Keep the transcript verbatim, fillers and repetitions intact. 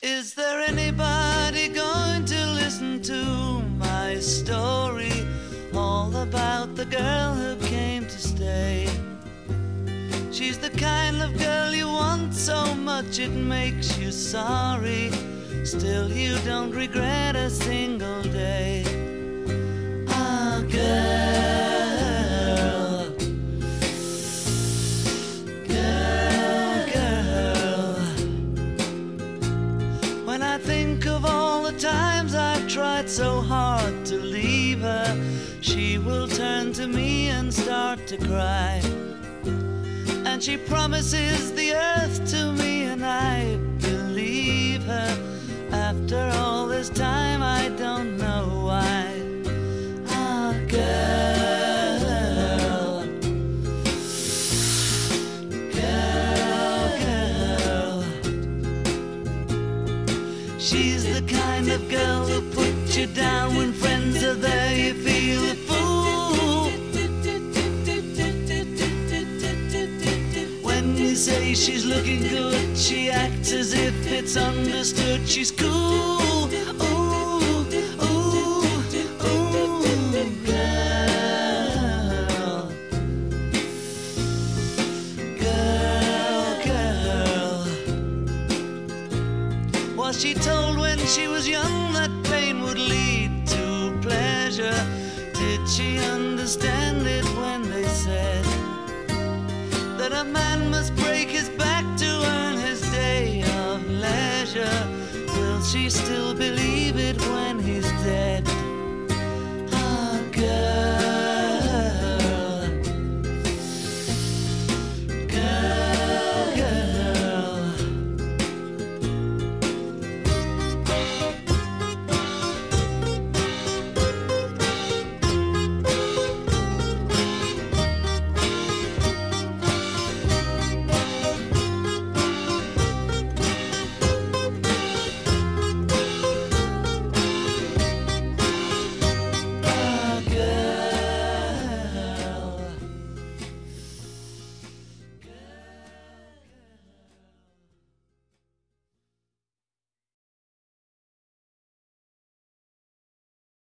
Is there anybody going to listen to my story? All about the girl who came to stay. She's the kind of girl you want so much it makes you sorry. Still you don't regret a single day. Ah, girl, girl, girl. When I think of all the times I've tried so hard to leave her, she will turn to me and start to cry. And she promises the earth to me, and I believe her. After all this time, I don't know why. Ah, girl, girl, girl. She's the kind of girl who puts you down when friends are there. You feel a fool. You say she's looking good, she acts as if it's understood. She's cool, ooh, ooh, ooh, girl, girl, girl. Was she told when she was young that pain would lead to pleasure? Did she understand it when they said that a man must break his back to earn his day of leisure? Will she still believe it